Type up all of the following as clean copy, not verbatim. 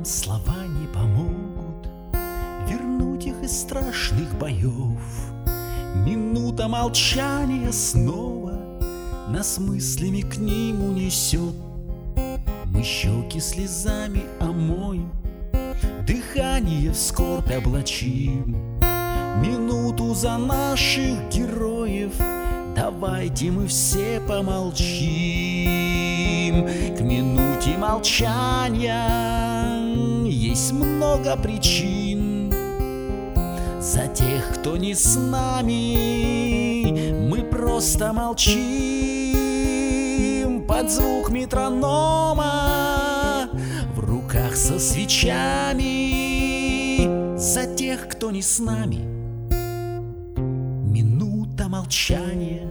нам слова не помогут вернуть их из страшных боев. Минута молчания снова нас мыслями к ним унесет. Мы щеки слезами омоем, дыхание в скорбь облачим. Минуту за наших героев давайте мы все помолчим. К минуте молчания есть много причин. За тех, кто не с нами, мы просто молчим. Под звук метронома, в руках со свечами. За тех, кто не с нами, минута молчания.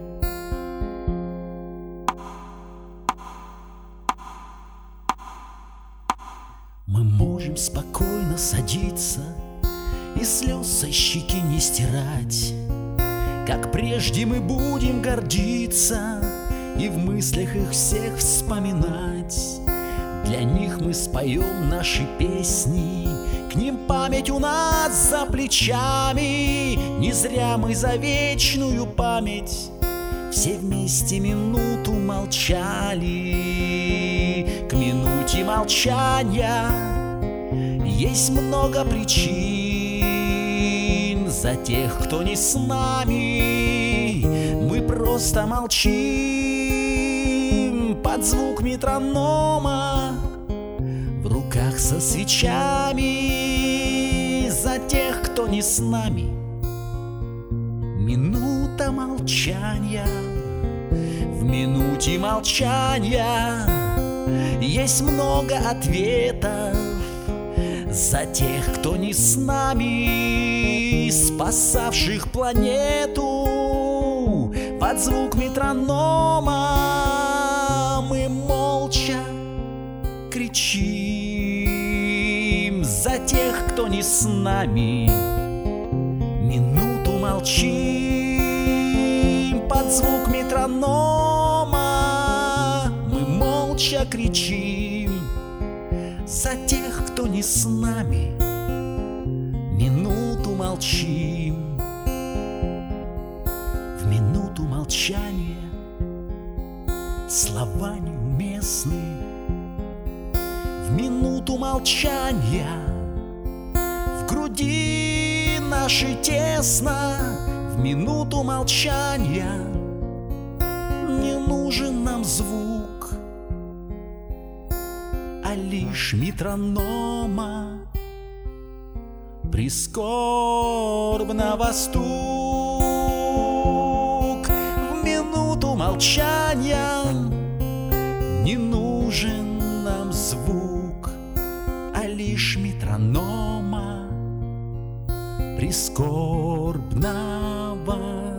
Мы можем спокойно садиться и слез со щеки не стирать. Как прежде мы будем гордиться и в мыслях их всех вспоминать. Для них мы споем наши песни, к ним память у нас за плечами. Не зря мы за вечную память все вместе минуту молчали. К минуте молчания есть много причин. За тех, кто не с нами, мы просто молчим. Под звук метронома, в руках со свечами. За тех, кто не с нами, минута молчания. В минуте молчания есть много ответов. За тех, кто не с нами, спасавших планету. Под звук метронома мы молча кричим. За тех, кто не с нами, минуту молчим. Под звук метронома мы молча кричим. За тех, кто не с нами, минуту молчим. В минуту молчания слова неуместны. В минуту молчания в груди нашей тесно. В минуту молчания не нужен нам звук, а лишь метронома прискорбного стук. В минуту молчания не нужен нам звук, а лишь метронома прискорбного